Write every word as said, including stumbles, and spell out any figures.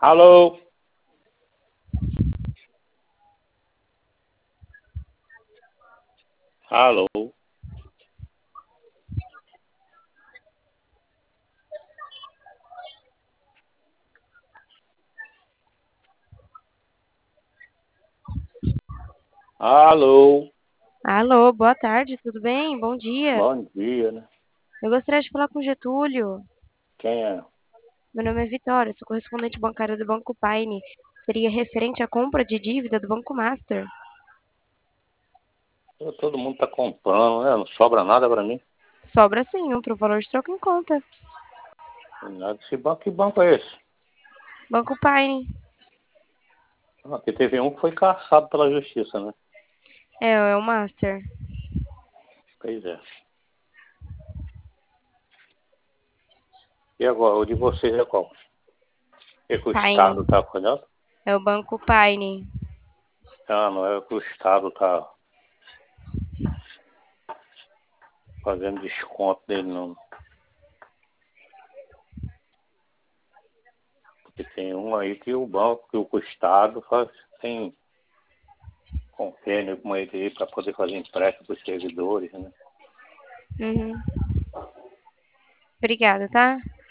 Alô? Alô? Alô? Alô, boa tarde, tudo bem? Bom dia. Bom dia, né? Eu gostaria de falar com o Getúlio. Quem é? Meu nome é Vitória, sou correspondente bancária do Banco Paine. Seria referente à compra de dívida do Banco Master. Todo mundo tá comprando, né? Não sobra nada pra mim. Sobra sim, um para o valor de troca em conta. Nada desse banco. Que banco é esse? Banco Paine. Aqui teve um que foi caçado pela justiça, né? É, é o Master. Pois é. E agora, o de vocês é qual? É que o Paine. Estado tá cuidando? É o Banco Paine. Ah, não é que o Estado tá fazendo desconto dele, não. Porque tem um aí que o banco, que o Estado faz, tem convênio com ele aí para poder fazer empréstimo para os servidores, né? Uhum. Obrigada, tá?